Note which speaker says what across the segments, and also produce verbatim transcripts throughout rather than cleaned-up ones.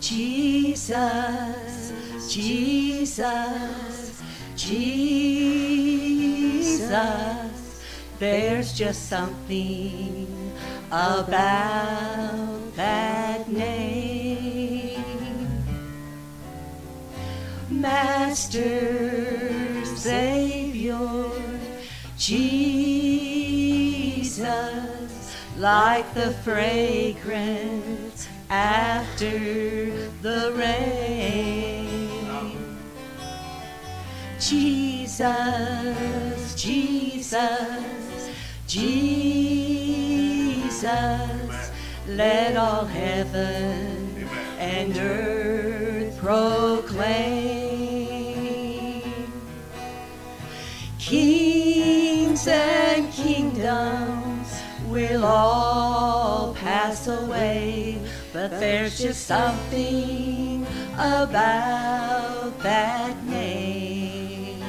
Speaker 1: Jesus, Jesus, Jesus. There's just something about that name. Master, Savior, Jesus, like the fragrance after the rain. Jesus, Jesus, Jesus, let all heaven and earth proclaim. Kings and kingdoms will all pass away, but there's just something about that name.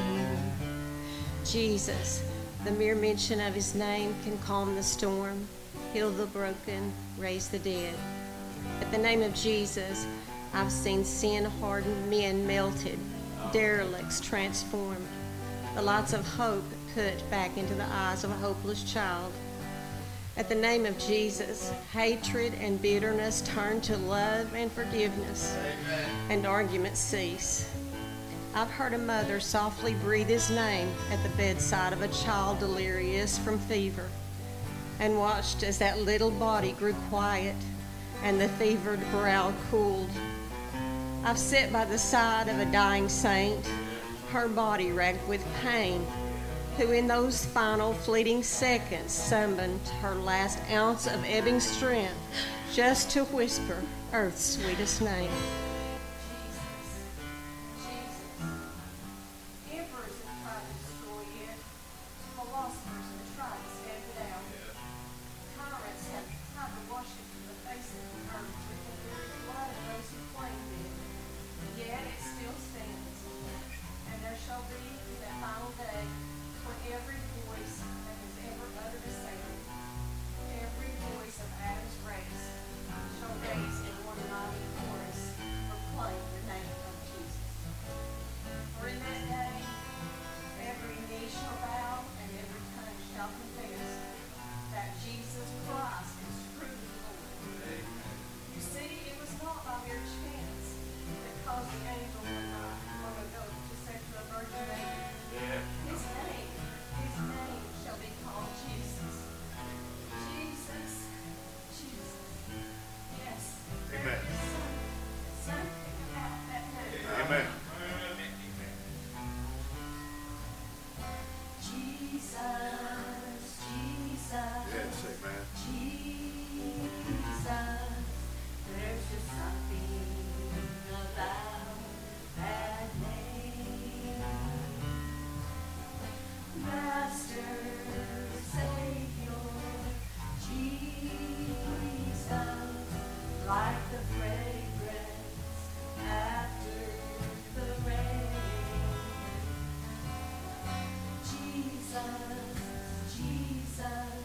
Speaker 2: Jesus, the mere mention of his name can calm the storm, heal the broken, raise the dead. At the name of Jesus, I've seen sin-hardened men melted, derelicts transformed, the lights of hope put back into the eyes of a hopeless child. At the name of Jesus, hatred and bitterness turn to love and forgiveness, Amen. And arguments cease. I've heard a mother softly breathe his name at the bedside of a child delirious from fever, and watched as that little body grew quiet and the fevered brow cooled. I've sat by the side of a dying saint, her body racked with pain, who in those final fleeting seconds summoned her last ounce of ebbing strength just to whisper earth's sweetest name.
Speaker 1: Jesus,